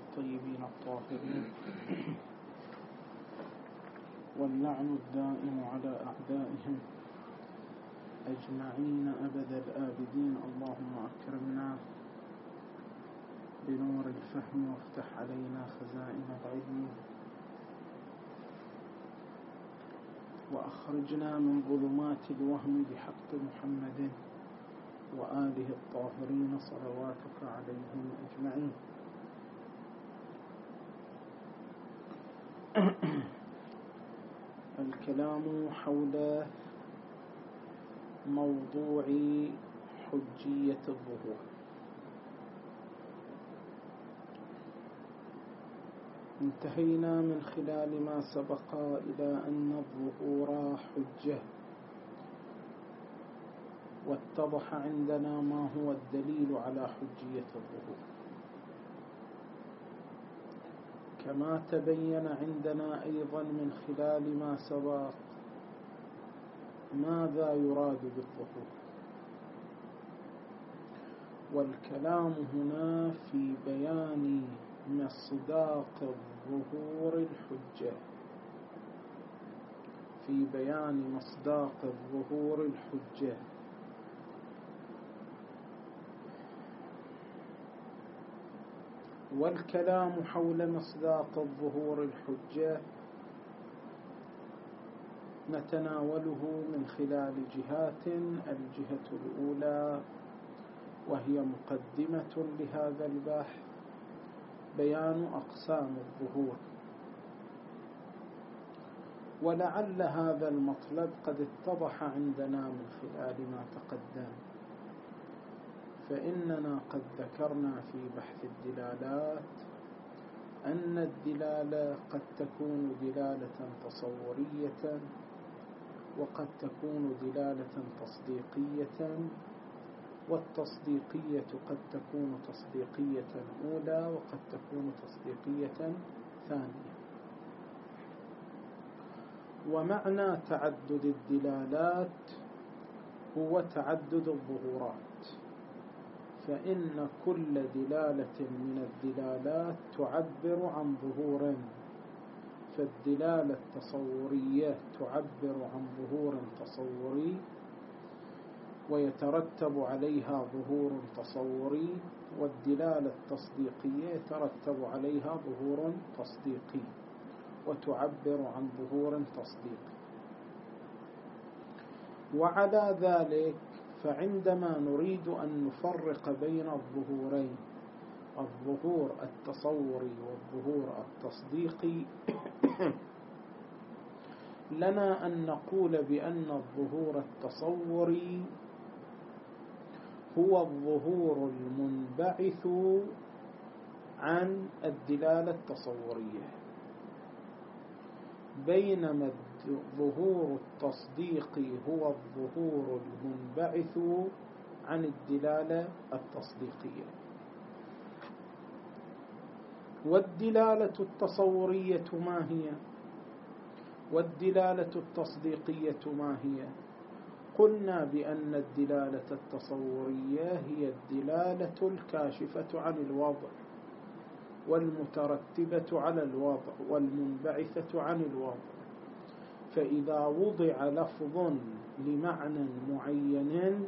الطيبين الطاهرين، واللعن الدائم على أعدائهم أجمعين أبد الآبدين. اللهم أكرمنا بنور الفهم وافتح علينا خزائن العلم، وأخرجنا من ظلمات الوهم بحق محمد وآله الطاهرين صلواتك عليهم أجمعين. الكلام حول موضوع حجية الظهور. انتهينا من خلال ما سبق إلى أن الظهور حجة، واتضح عندنا ما هو الدليل على حجية الظهور، كما تبين عندنا أيضا من خلال ما سبق ماذا يراد بالظهور. والكلام هنا في بيان مصداق الظهور الحجة، في بيان مصداق الظهور الحجة. والكلام حول مصداق الظهور الحجة نتناوله من خلال جهات. الجهة الأولى وهي مقدمة لهذا البحث بيان أقسام الظهور، ولعل هذا المطلب قد اتضح عندنا من خلال ما تقدم. فإننا قد ذكرنا في بحث الدلالات أن الدلالة قد تكون دلالة تصورية، وقد تكون دلالة تصديقية، والتصديقية قد تكون تصديقية أولى وقد تكون تصديقية ثانية. ومعنى تعدد الدلالات هو تعدد الظهورات، فإن كل دلالة من الدلالات تعبر عن ظهور، فالدلالة التصورية تعبر عن ظهور تصوري ويترتب عليها ظهور تصوري، والدلالة التصديقية يترتب عليها ظهور تصديقي وتعبر عن ظهور تصديقي. وعلى ذلك فعندما نريد أن نفرق بين الظهورين، الظهور التصوري والظهور التصديقي، لنا أن نقول بأن الظهور التصوري هو الظهور المنبعث عن الدلالة التصورية، بينما الظهور التصديقي هو الظهور المنبعث عن الدلالة التصديقية. والدلالة التصورية ما هي؟ والدلالة التصديقية ما هي؟ قلنا بأن الدلالة التصورية هي الدلالة الكاشفة عن الوضع والمترتبة على الوضع والمنبعثة عن الوضع. فإذا وضع لفظ لمعنى معين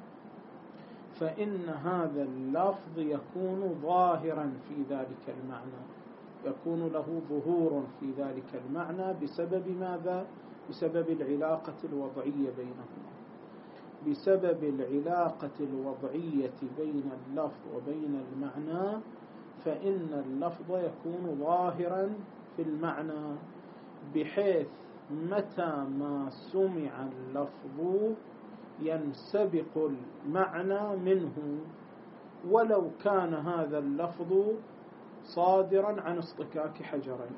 فإن هذا اللفظ يكون ظاهرا في ذلك المعنى، يكون له ظهور في ذلك المعنى بسبب ماذا؟ بسبب العلاقة الوضعية بينهما، بسبب العلاقة الوضعية بين اللفظ وبين المعنى، فإن اللفظ يكون ظاهرا في المعنى، بحيث متى ما سمع اللفظ ينسبق المعنى منه، ولو كان هذا اللفظ صادرا عن اصطكاك حجرين،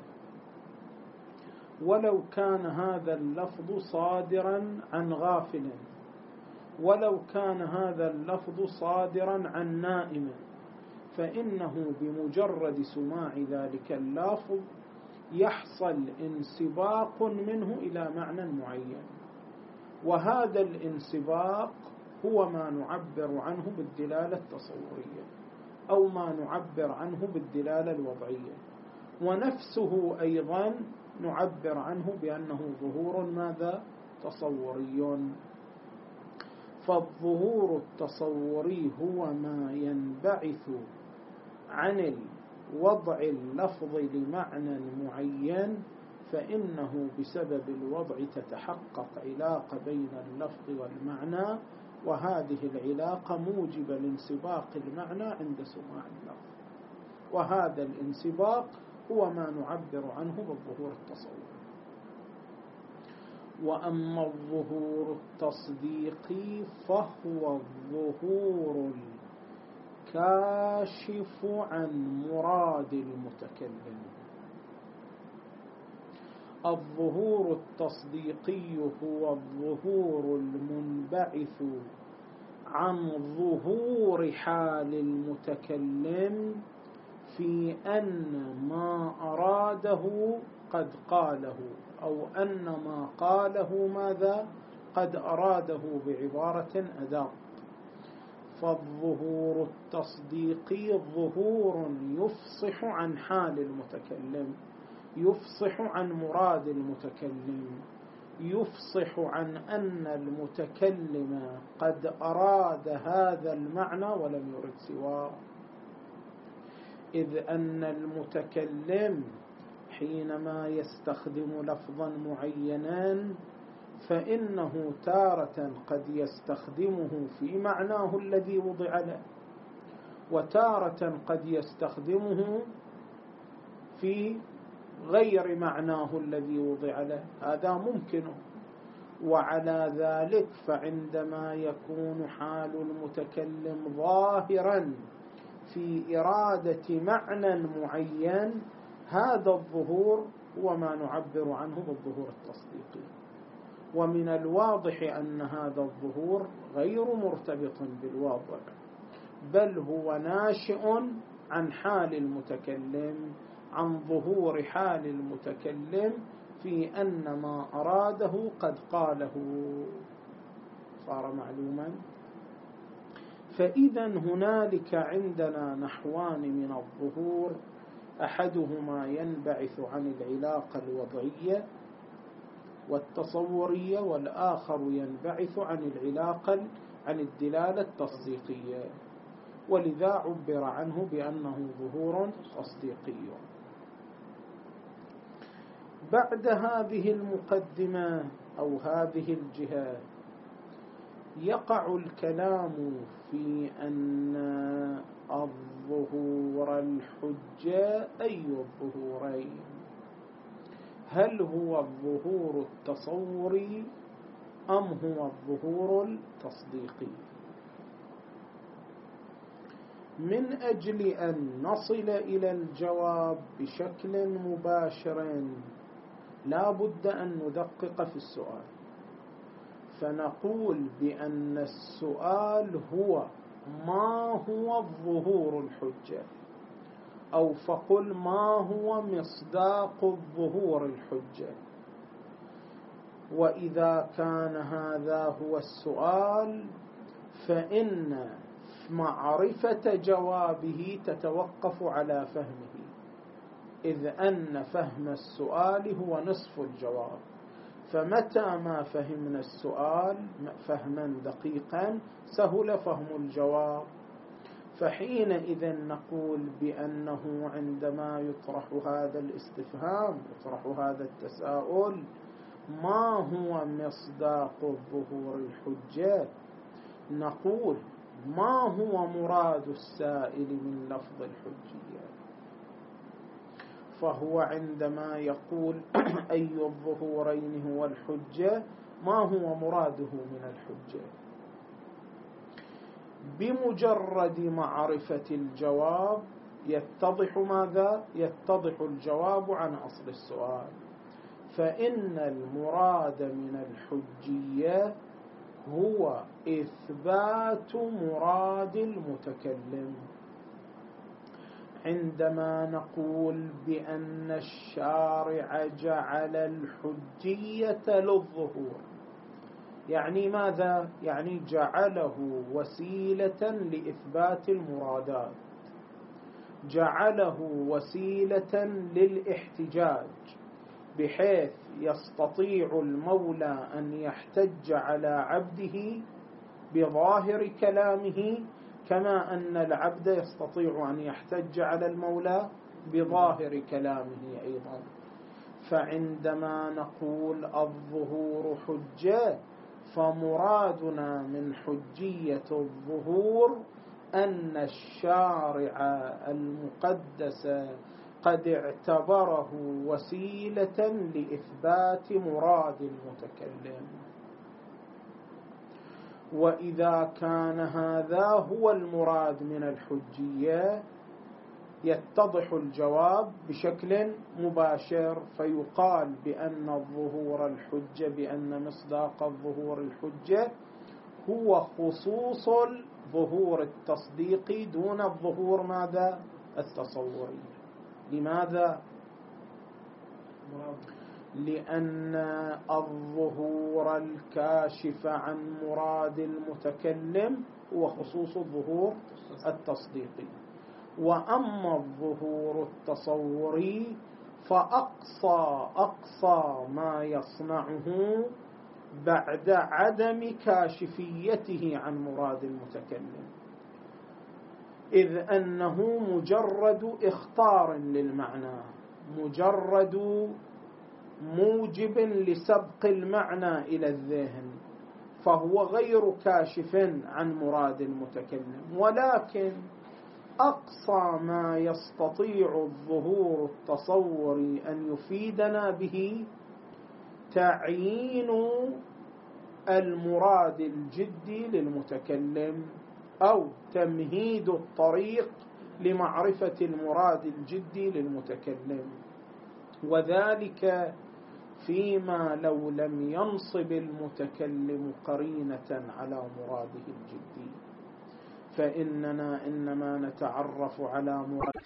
ولو كان هذا اللفظ صادرا عن غافل، ولو كان هذا اللفظ صادرا عن نائم، فإنه بمجرد سماع ذلك اللفظ يحصل انسباق منه إلى معنى معين، وهذا الانسباق هو ما نعبر عنه بالدلالة التصورية. أو ما نعبر عنه بالدلالة الوضعية. ونفسه أيضا نعبر عنه بأنه ظهور ماذا؟ تصوري. فالظهور التصوري هو ما ينبعث عن الوضع اللفظ لمعنى معين، فإنه بسبب الوضع تتحقق علاقة بين اللفظ والمعنى، وهذه العلاقة موجبة لانسباق المعنى عند سماع اللفظ، وهذا الانسباق هو ما نعبر عنه بالظهور التصوري. وأما الظهور التصديقي فهو الظهور الكاشف عن مراد المتكلم. الظهور التصديقي هو الظهور المنبعث عن ظهور حال المتكلم في أن ما أراده قد قاله، أو أن ما قاله ماذا؟ قد أراده بعبارة أدق. فالظهور التصديقي ظهور يفصح عن حال المتكلم، يفصح عن مراد المتكلم، يفصح عن أن المتكلم قد أراد هذا المعنى ولم يرد سواه. إذ أن المتكلم حينما يستخدم لفظا معينا فإنه تارة قد يستخدمه في معناه الذي وضع له، وتارة قد يستخدمه في غير معناه الذي وضع له، هذا ممكن. وعلى ذلك فعندما يكون حال المتكلم ظاهرا في إرادة معنى معين، هذا الظهور هو ما نعبر عنه بالظهور التصديقي. ومن الواضح أن هذا الظهور غير مرتبط بالواقع، بل هو ناشئ عن حال المتكلم، عن ظهور حال المتكلم في أن ما أراده قد قاله. صار معلوما؟ فإذا هنالك عندنا نحوان من الظهور، أحدهما ينبعث عن العلاقة الوضعية والتصورية، والآخر ينبعث عن العلاقة عن الدلالة التصديقية، ولذا عبر عنه بأنه ظهور تصديقي. بعد هذه المقدمة أو هذه الجهة يقع الكلام في أن الظهور الحجة أي الظهورين؟ هل هو الظهور التصوري أم هو الظهور التصديقي؟ من أجل أن نصل إلى الجواب بشكل مباشر لا بد أن ندقق في السؤال، فنقول بأن السؤال هو ما هو الظهور الحجة، أو فقل ما هو مصداق الظهور الحجة. وإذا كان هذا هو السؤال فإن معرفة جوابه تتوقف على فهمه، إذ أن فهم السؤال هو نصف الجواب. فمتى ما فهمنا السؤال فهما دقيقا سهل فهم الجواب. فحينئذ نقول بأنه عندما يطرح هذا الاستفهام، يطرح هذا التساؤل، ما هو مصداق الظهور الحجة، نقول ما هو مراد السائل من لفظ الحجية. فهو عندما يقول أي الظهورين هو الحجة، ما هو مراده من الحجة؟ بمجرد معرفة الجواب يتضح ماذا؟ يتضح الجواب عن أصل السؤال. فإن المراد من الحجية هو إثبات مراد المتكلم. عندما نقول بأن الشارع جعل الحجية للظهور، يعني ماذا؟ يعني جعله وسيلة لإثبات المرادات. جعله وسيلة للاحتجاج، بحيث يستطيع المولى أن يحتج على عبده بظاهر كلامه، كما أن العبد يستطيع أن يحتج على المولى بظاهر كلامه أيضا. فعندما نقول الظهور حجة، فمرادنا من حجية الظهور أن الشارع المقدس قد اعتبره وسيلة لإثبات مراد المتكلم. وإذا كان هذا هو المراد من الحجية، يتضح الجواب بشكل مباشر، فيقال بأن الظهور الحجة، بأن مصداق الظهور الحجة هو خصوص الظهور التصديقي دون الظهور ماذا؟ التصوري. لماذا؟ لأن الظهور الكاشف عن مراد المتكلم هو خصوص الظهور التصديقي، وأما الظهور التصوري فأقصى ما يصنعه بعد عدم كاشفيته عن مراد المتكلم، إذ أنه مجرد اختار للمعنى، مجرد موجب لسبق المعنى إلى الذهن، فهو غير كاشف عن مراد المتكلم. ولكن أقصى ما يستطيع الظهور التصوري أن يفيدنا به تعيين المراد الجدي للمتكلم، أو تمهيد الطريق لمعرفة المراد الجدي للمتكلم، وذلك فيما لو لم ينصب المتكلم قرينة على مراده الجدي، فإننا إنما نتعرف على مراد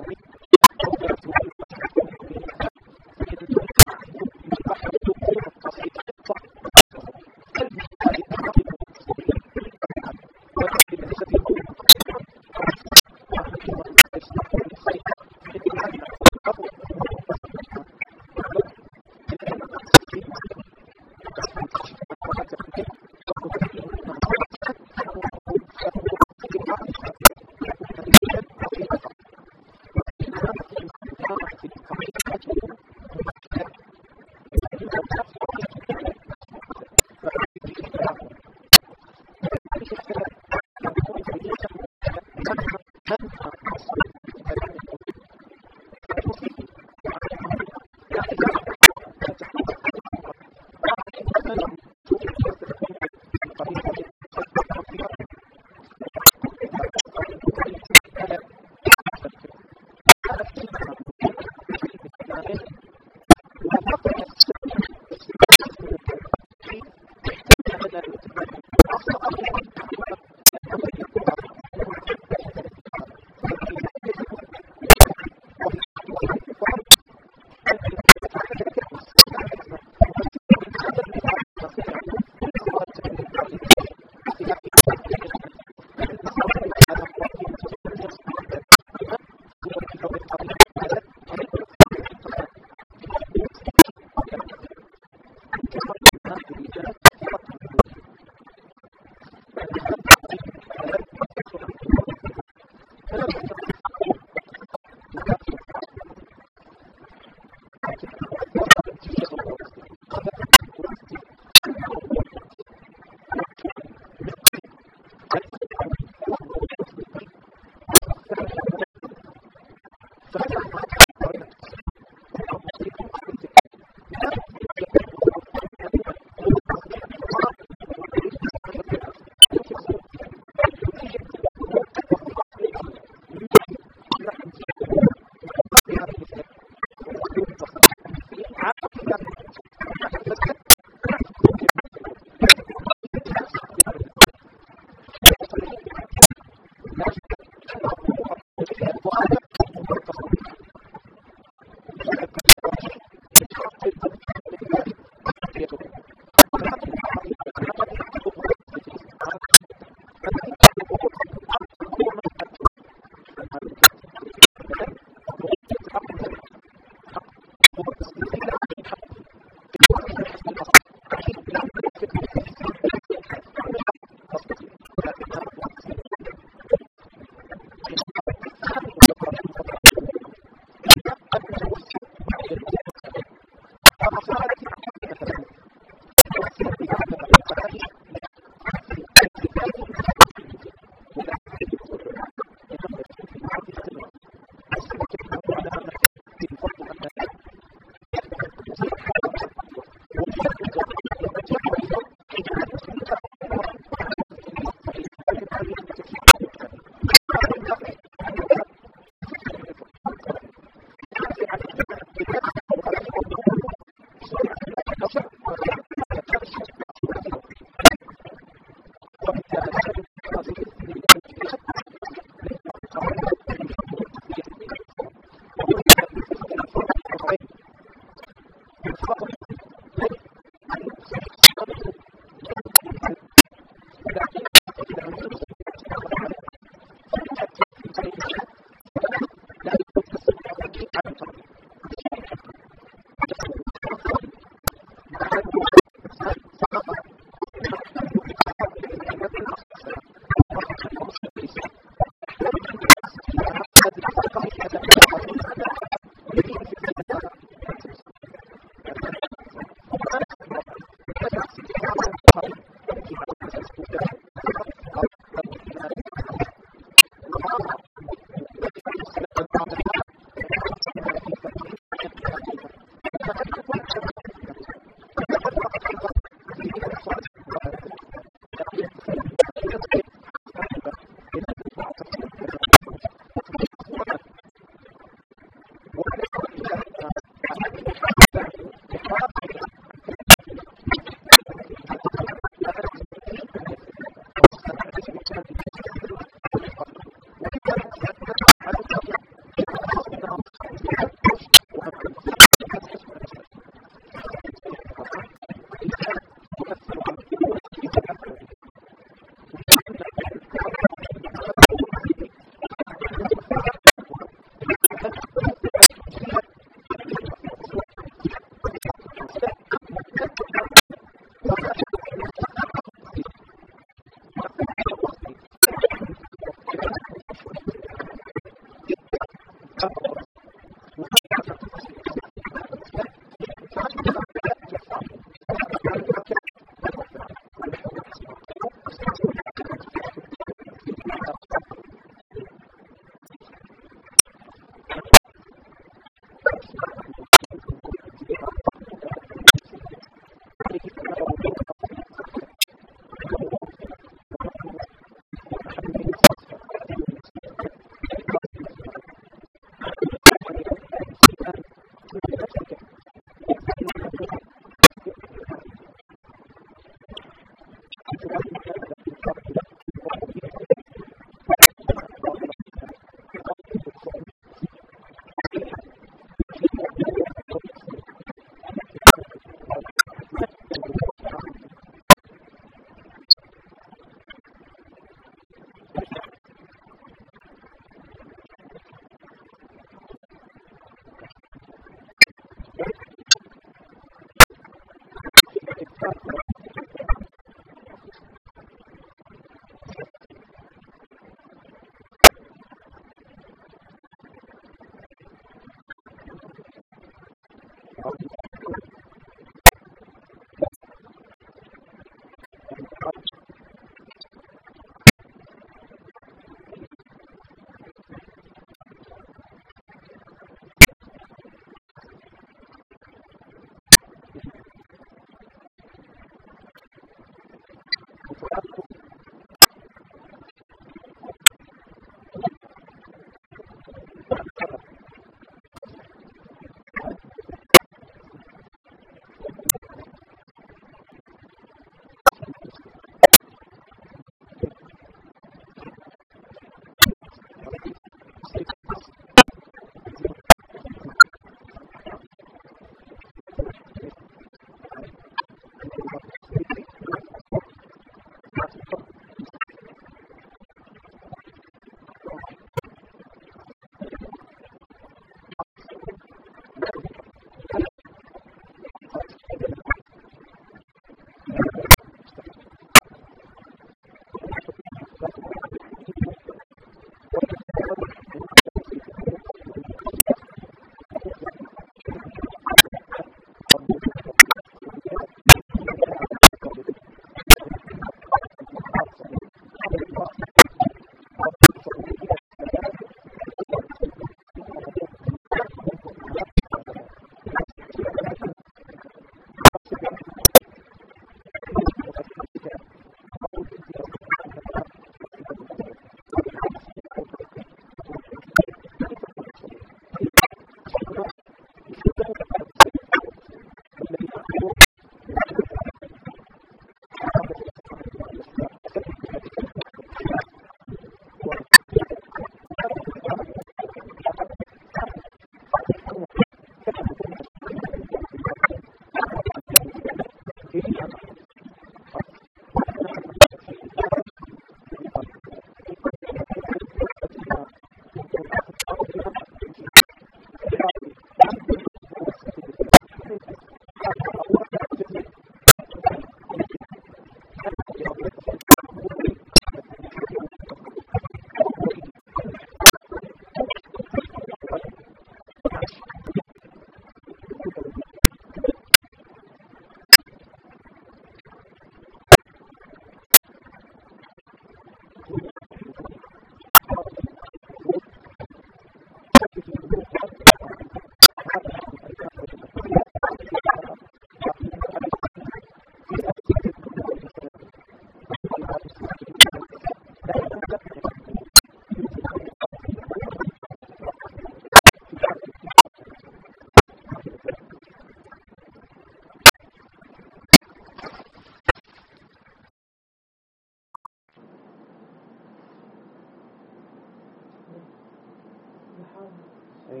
إيه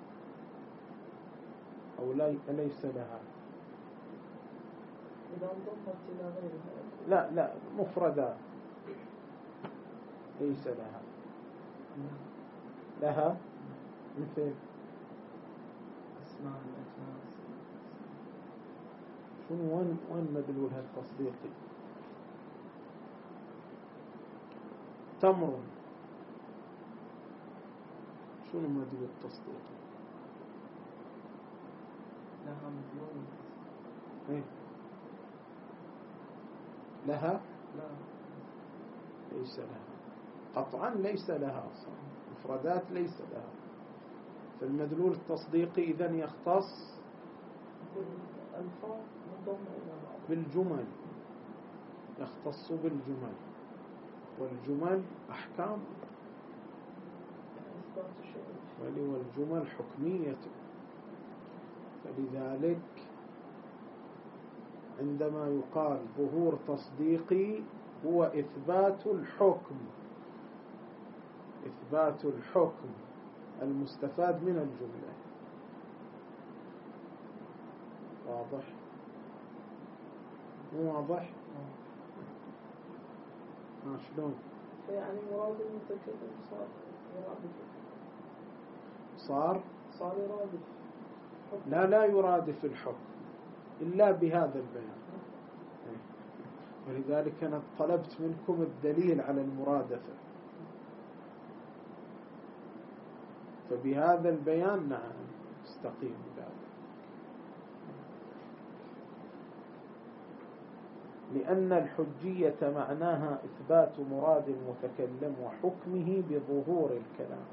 أو ليس لها. إذا انضمت إلى غيرها لا مفردات ليس لها. لها مثل أسماء الأجناس. شنو وين مدلولها التصديقي؟ تمر شنو مدلول التصديقي؟ لها مدلول. إيه لها لا ليس لها قطعا ليس لها أصلا مفردات ليس لها. فالمدلول التصديقي إذن يختص بالألفاظ منضمة إلى بعض بالجمل، يختص بالجمل، والجمل أحكام إثبات الشيء والجمل حكمية. فلذلك عندما يقال ظهور تصديقي هو إثبات الحكم، إثبات الحكم المستفاد من الجملة. واضح؟ مو واضح؟ شلون؟ يعني مراد المتكلم صار يرادف. صار يرادف. لا يرادف الحكم إلا بهذا البيان. ولذلك أنا طلبت منكم الدليل على المرادفة، فبهذا البيان نعم استقيم ذلك. لأن الحجية معناها إثبات مراد المتكلم وحكمه بظهور الكلام،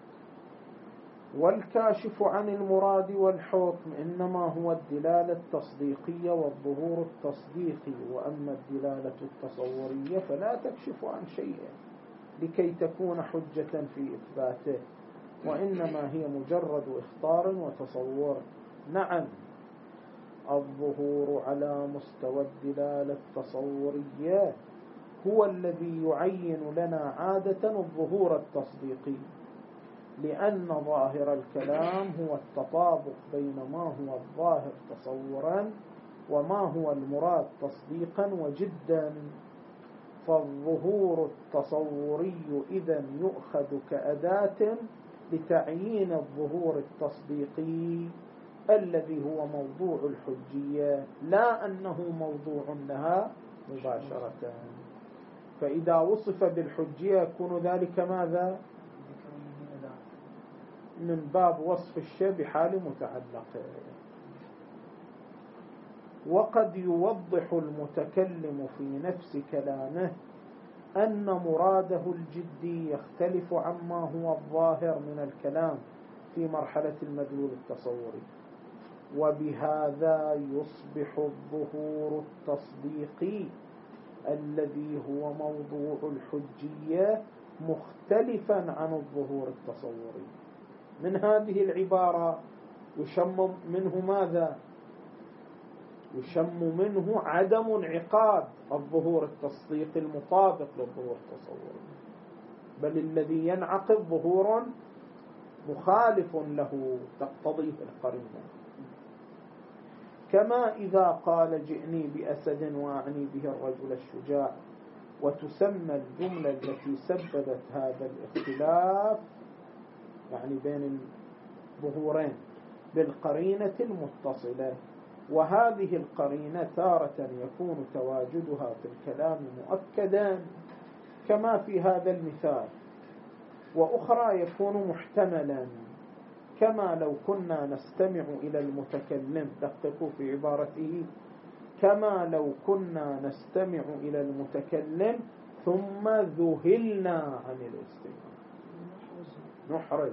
والكاشف عن المراد والحكم إنما هو الدلالة التصديقية والظهور التصديقي. وأما الدلالة التصورية فلا تكشف عن شيء لكي تكون حجة في إثباته، وإنما هي مجرد إخطار وتصور. نعم الظهور على مستوى الدلالة التصورية هو الذي يعين لنا عادة الظهور التصديقي، لأن ظاهر الكلام هو التطابق بين ما هو الظاهر تصورا وما هو المراد تصديقا وجدا. فالظهور التصوري إذن يؤخذ كأداة لتعيين الظهور التصديقي الذي هو موضوع الحجية، لا أنه موضوع لها مباشرة. فإذا وصف بالحجية يكون ذلك ماذا؟ من باب وصف الشيء بحال متعلقه. وقد يوضح المتكلم في نفس كلامه أن مراده الجدي يختلف عما هو الظاهر من الكلام في مرحلة المدلول التصوري، وبهذا يصبح الظهور التصديقي الذي هو موضوع الحجية مختلفا عن الظهور التصوري. من هذه العبارة يشم منه ماذا؟ يشم منه عدم انعقاد الظهور التصديقي المطابق للظهور التصوري، بل الذي ينعقد ظهور مخالف له تقتضيه القرينة. كما إذا قال جئني بأسد وأعني به الرجل الشجاع، وتسمى الجملة التي سببت هذا الاختلاف يعني بين الظهورين بالقرينة المتصلة، وهذه القرينة تارة يكون تواجدها في الكلام مؤكدا كما في هذا المثال، وأخرى يكون محتملا كما لو كنا نستمع إلى المتكلم. دققوا في عبارته، كما لو كنا نستمع إلى المتكلم ثم ذهلنا عن الاستماع، نحرز،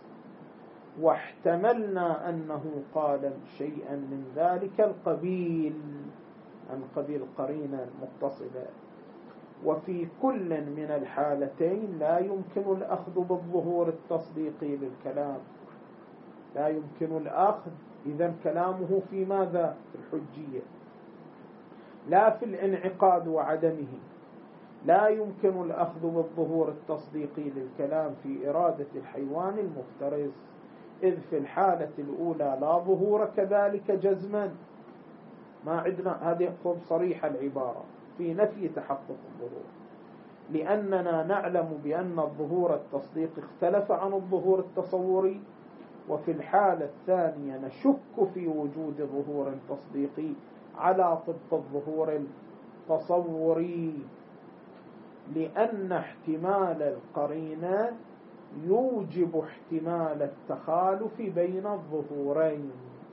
واحتملنا أنه قال شيئا من ذلك القبيل عن قبيل قرينة متصلة. وفي كل من الحالتين لا يمكن الأخذ بالظهور التصديقي للكلام، لا يمكن الأخذ. إذن كلامه في ماذا؟ في الحجية، لا في الانعقاد وعدمه، لا يمكن الأخذ بالظهور التصديقي للكلام في إرادة الحيوان المفترس، إذ في الحالة الأولى لا ظهور كذلك جزما. ما عندنا هذه صريحة العبارة في نفي تحقق الظهور، لأننا نعلم بأن الظهور التصديقي اختلف عن الظهور التصوري، وفي الحالة الثانية نشك في وجود ظهور تصديقي على ضد الظهور التصوري، لأن احتمال القرينة يوجب احتمال التخالف بين الظهورين،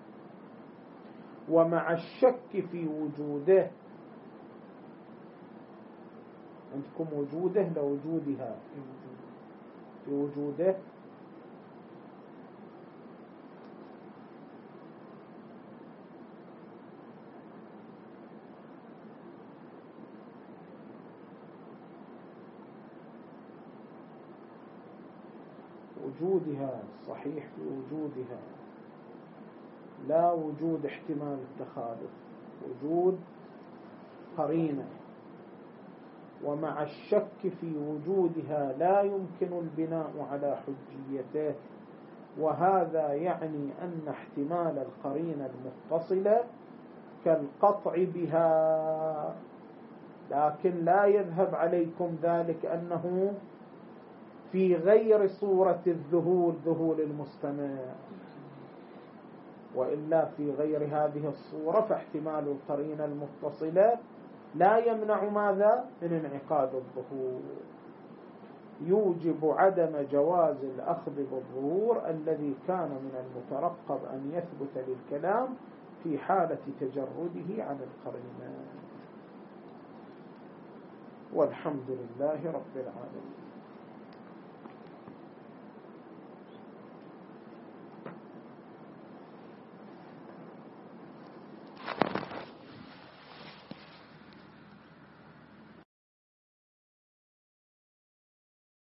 ومع الشك في وجوده، عندكم وجوده لوجودها، في وجوده وجودها صحيح، في وجودها لا وجود احتمال التخالف، وجود قرينة. ومع الشك في وجودها لا يمكن البناء على حجيته، وهذا يعني أن احتمال القرينة المتصلة كالقطع بها، لكن لا يذهب عليكم ذلك أنه في غير صورة الذهول، ذهول المستمع، وإلا في غير هذه الصورة فاحتمال القرينة المتصلة لا يمنع ماذا؟ من انعقاد الظهور، يوجب عدم جواز الأخذ بالظهور الذي كان من المترقب أن يثبت للكلام في حالة تجرده عن القرينة. والحمد لله رب العالمين.